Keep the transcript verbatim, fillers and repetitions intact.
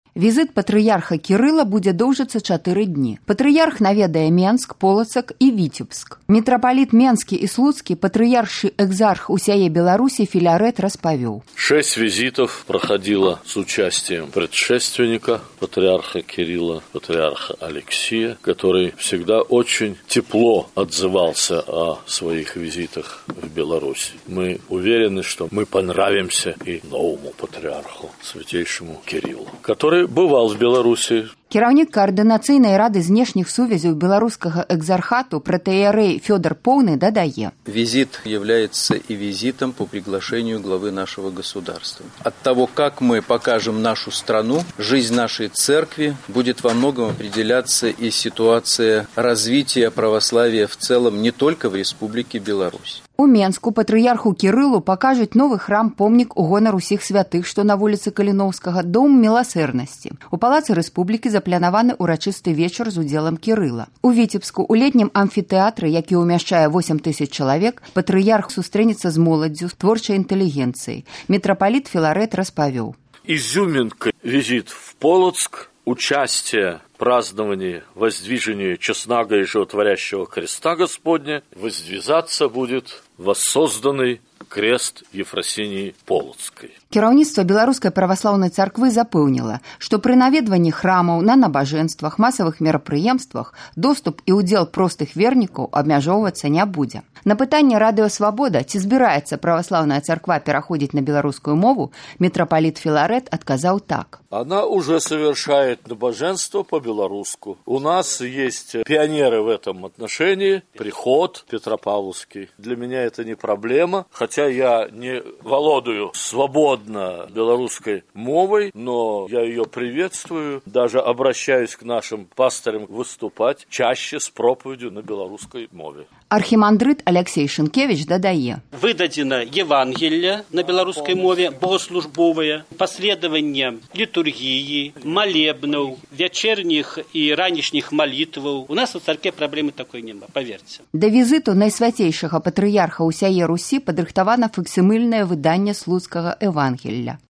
Візіт патрыярха Кірыла будзе доўжыцца чатыры дні. Патрыярх наведае Менск, Полацак і Віцебск. Мітрапаліт Менскі і Слуцкі патрыярший экзарх усяе Беларуси Филарет распавёў. Шесть визитов проходило с участием предшественника патриарха Кирилла, патриарха Алексия, который всегда очень тепло отзывался о своих визитах в Беларусь. Мы уверены, что мы понравимся и новому патриарху, святейшему Кириллу, который бывал в Беларуси. Кіраўнік каардынацыйнай рады знешніх сувязяў беларускага экзархату протоиерей Федор Полный дадае. Визит является и визитом по приглашению главы нашего государства. От того, как мы покажем нашу страну, жизнь нашей церкви будет во многом определяться и ситуация развития православия в целом не только в Республике Беларусь. У Менску патрыярху Кірылу пакажуць новы храм-помнік у гонар усіх святых, што на вуліцы Каліноўскага, дом міласэрнасці. У Палацы Рэспублікі запланаваны ўрачысты вечар з удзелам Кірыла. У Віцебску у летнім амфітэатры, які ўмяшчае восемь тысяч чалавек, патрыярх сустрэнецца з моладдзю, з творчай інтэлігенцыяй. Мітрапаліт Філарет распавёў. Изюминка визит в Полоцк, участие в праздновании воздвижения честного и животворящего креста Господня, воздвизаться будет воссозданный крест Ефросинии Полоцкой. Кіраўніцтва Беларускай праваслаўнай царквы запэўніла, што пры наведванні храмаў, на набажэнствах, масавых мерапрыемствах доступ і ўдзел простых вернікаў абмяжоўвацца не будзе. На пытанне Радыё Свабода, ці збіраецца праваслаўная царква пераходзіць на беларускую мову, мітрапаліт Філарет адказаў так. Она уже совершает набоженство по-белорусски. У нас есть пионеры в этом отношении. Приход Петропавловский. Для меня это не проблема, хотя я не владею свободно белорусской мовой, но я ее приветствую. Даже обращаюсь к нашим пастырям выступать чаще с проповедью на белорусской мове. Архімандрыт Алексей Шынкевич дадае. Выдадзена Евангелие на беларускай мове, богослужбовае, паследаванне літургіі, малебнаў, вячэрніх і ранішніх малітваў. У нас у царкве праблемы такой няма, паверце. Да візіту найсвяцейшага патрыярха ўсяе Русі падрыхтавана факсімільнае выданне слуцкага Евангелля.